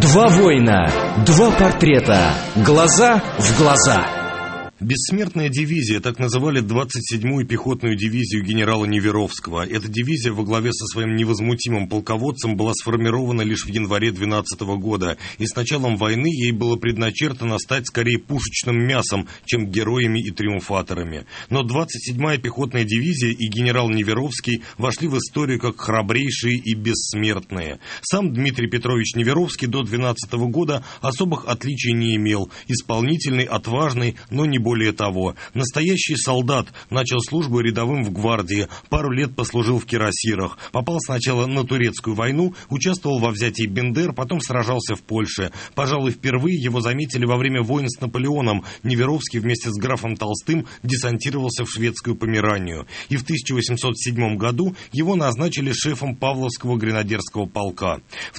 Два воина, два портрета, глаза в глаза. Бессмертная дивизия, так называли 27-ю пехотную дивизию генерала Неверовского. Эта дивизия во главе со своим невозмутимым полководцем была сформирована лишь в январе 12 года, и с началом войны ей было предначертано стать скорее пушечным мясом, чем героями и триумфаторами. Но 27-я пехотная дивизия и генерал Неверовский вошли в историю как храбрейшие и бессмертные. Сам Дмитрий Петрович Неверовский до 12 года особых отличий не имел. Исполнительный, отважный, но не более того. Настоящий солдат, начал службу рядовым в гвардии, пару лет послужил в кирасирах, попал сначала на турецкую войну, участвовал во взятии Бендер, потом сражался в Польше. Пожалуй, впервые его заметили во время войн с Наполеоном. Неверовский вместе с графом Толстым десантировался в шведскую Померанию. И в 1807 году его назначили шефом Павловского гренадерского полка. В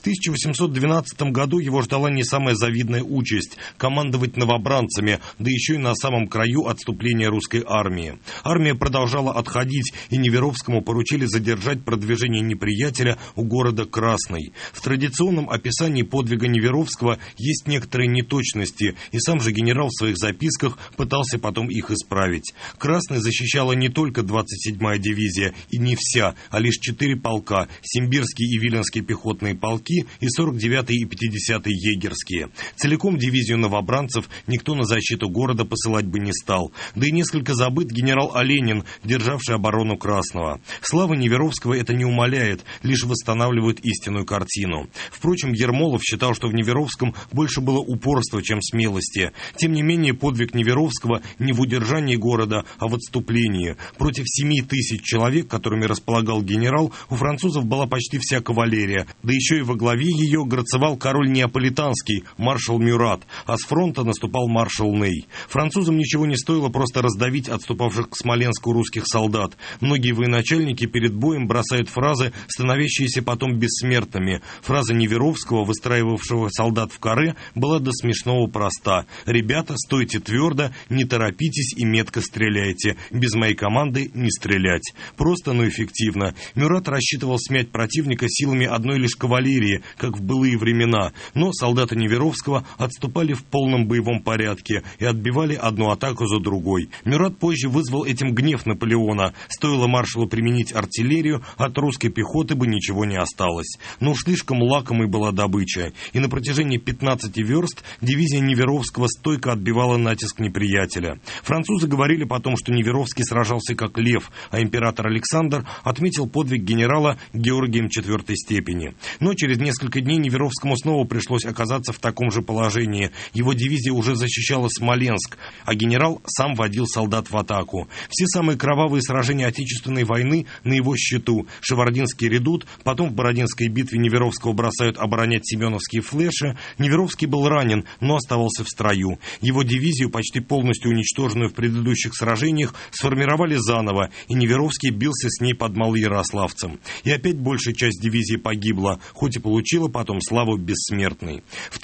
1812 году его ждала не самая завидная участь – командовать новобранцами, да еще и на самом краю отступления русской армии. Армия продолжала отходить, и Неверовскому поручили задержать продвижение неприятеля у города Красный. В традиционном описании подвига Неверовского есть некоторые неточности, и сам же генерал в своих записках пытался потом их исправить. Красный защищала не только 27-я дивизия, и не вся, а лишь 4 полка – Симбирские и Виленские пехотные полки и 49-й и 50-й егерские. Целиком дивизию новобранцев никто на защиту города посылать бы не стал. Да и несколько забыт генерал Оленин, державший оборону Красного. Слава Неверовского это не умаляет, лишь восстанавливает истинную картину. Впрочем, Ермолов считал, что в Неверовском больше было упорства, чем смелости. Тем не менее, подвиг Неверовского не в удержании города, а в отступлении. Против 7 тысяч человек, которыми располагал генерал, у французов была почти вся кавалерия, да еще и во главе ее грацевал король Неаполитанский, маршал Мюрат, а с фронта наступал маршал Ней. Французам ничего не стоило просто раздавить отступавших к Смоленску русских солдат. Многие военачальники перед боем бросают фразы, становящиеся потом бессмертными. Фраза Неверовского, выстраивавшего солдат в каре, была до смешного проста. «Ребята, стойте твердо, не торопитесь и метко стреляйте. Без моей команды не стрелять». Просто, но эффективно. Мюрат рассчитывал смять противника силами одной лишь кавалерии, как в былые времена. Но солдаты Неверовского отступали в полном боевом порядке и отбивали одну атаку за другой. Мюрат позже вызвал этим гнев Наполеона. Стоило маршалу применить артиллерию, от русской пехоты бы ничего не осталось. Но уж слишком лакомой была добыча, и на протяжении 15 верст дивизия Неверовского стойко отбивала натиск неприятеля. Французы говорили потом, что Неверовский сражался как лев, а император Александр отметил подвиг генерала Георгием 4-й степени. Но через несколько дней Неверовскому снова пришлось оказаться в таком же положении. Его дивизия уже защищала Смоленск, а генерал сам водил солдат в атаку. Все самые кровавые сражения Отечественной войны на его счету. Шевардинский редут, потом в Бородинской битве Неверовского бросают оборонять семеновские флеши. Неверовский был ранен, но оставался в строю. Его дивизию, почти полностью уничтоженную в предыдущих сражениях, сформировали заново, и Неверовский бился с ней под Малоярославцем. И опять большая часть дивизии погибла, хоть и получила потом славу бессмертной. В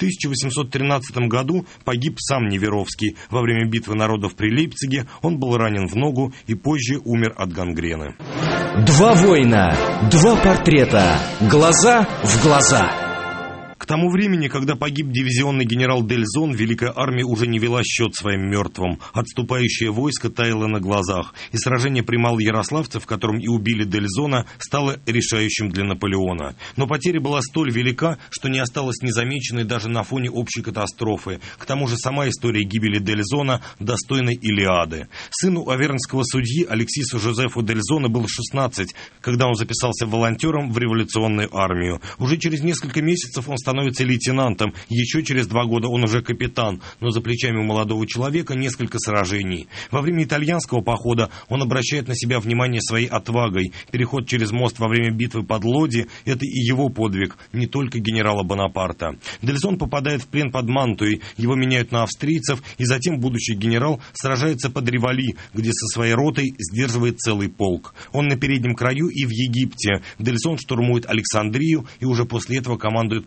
1813 году погиб сам Неверовский. Во время битвы народов при Лейпциге он был ранен в ногу и позже умер от гангрены. Два воина, два портрета, глаза в глаза. К тому времени, когда погиб дивизионный генерал Дельзон, Великая армия уже не вела счет своим мертвым. Отступающее войско таяло на глазах, и сражение при Малоярославце, в котором и убили Дельзона, стало решающим для Наполеона. Но потеря была столь велика, что не осталась незамеченной даже на фоне общей катастрофы. К тому же сама история гибели Дельзона достойна Илиады. Сыну авернского судьи Алексису Жозефу Дельзона было 16, когда он записался волонтером в революционную армию. Уже через несколько месяцев он становится лейтенантом, еще через 2 года он уже капитан, но за плечами у молодого человека несколько сражений. Во время итальянского похода он обращает на себя внимание своей отвагой. Переход через мост во время битвы под Лоди – это и его подвиг, не только генерала Бонапарта. Дельзон попадает в плен под Мантуей, его меняют на австрийцев, и затем будущий генерал сражается под Ривали, где со своей ротой сдерживает целый полк. Он на переднем краю и в Египте. Дельзон штурмует Александрию и уже после этого командует полубригадой.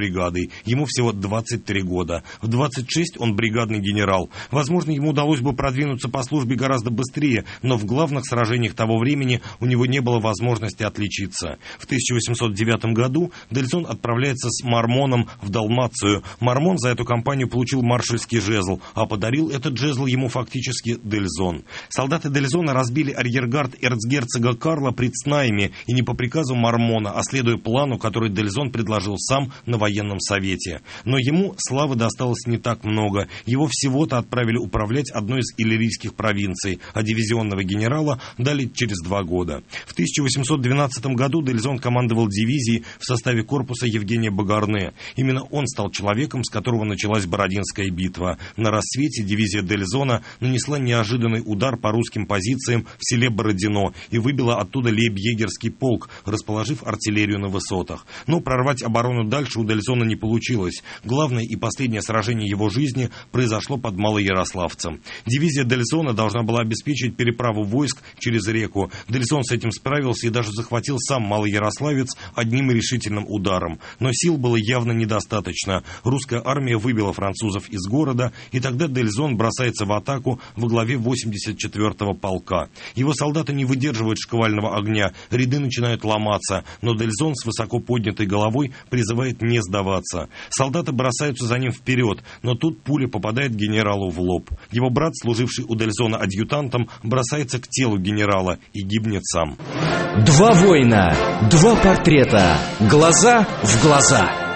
бригадой. Ему всего 23 года. В 26 он бригадный генерал. Возможно, ему удалось бы продвинуться по службе гораздо быстрее, но в главных сражениях того времени у него не было возможности отличиться. В 1809 году Дельзон отправляется с Мармоном в Далмацию. Мармон за эту кампанию получил маршальский жезл, а подарил этот жезл ему фактически Дельзон. Солдаты Дельзона разбили арьергард эрцгерцога Карла при Цнайме, и не по приказу Мармона, а следуя плану, который Дельзон предложил сам на военном совете. Но ему славы досталось не так много. Его всего-то отправили управлять одной из иллирийских провинций, а дивизионного генерала дали через 2 года. В 1812 году Дельзон командовал дивизией в составе корпуса Евгения Багарне. Именно он стал человеком, с которого началась Бородинская битва. На рассвете дивизия Дельзона нанесла неожиданный удар по русским позициям в селе Бородино и выбила оттуда лейб-егерский полк, расположив артиллерию на высотах. Но прорвать оборону дальше у Дельзона не получилось. Главное и последнее сражение его жизни произошло под Малоярославцем. Дивизия Дельзона должна была обеспечить переправу войск через реку. Дельзон с этим справился и даже захватил сам Малоярославец одним решительным ударом. Но сил было явно недостаточно. Русская армия выбила французов из города, и тогда Дельзон бросается в атаку во главе 84-го полка. Его солдаты не выдерживают шквального огня, ряды начинают ломаться, но Дельзон с высоко поднятой головой призывает не сдаваться. Солдаты бросаются за ним вперед, но тут пуля попадает генералу в лоб. Его брат, служивший у Дельзона адъютантом, бросается к телу генерала и гибнет сам. Два воина, два портрета. Глаза в глаза.